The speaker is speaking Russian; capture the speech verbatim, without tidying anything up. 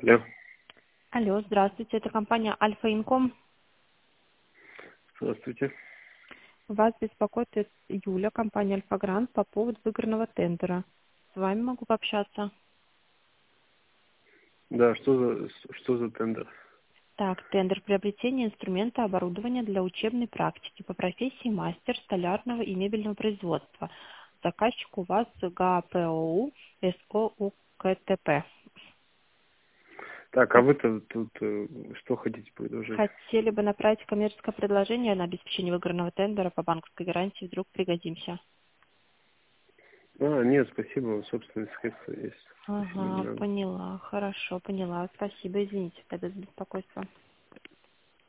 Алло, Алло, здравствуйте, это компания Альфа Инком. здравствуйте. Вас беспокоит Юля, компания Альфа Грант, по поводу выигранного тендера. С вами могу пообщаться. Да, что за что за тендер? Так, тендер приобретения инструмента оборудования для учебной практики по профессии мастер столярного и мебельного производства. Заказчик у вас ГАПОУ СОУКТП. Так, а вы-то тут э, что хотите предложить? Хотели бы направить коммерческое предложение на обеспечение выигранного тендера по банковской гарантии, вдруг пригодимся. А, нет, спасибо, собственные средства есть. Спасибо, не Ага, надо. поняла, хорошо, поняла. Спасибо, извините тогда за беспокойство.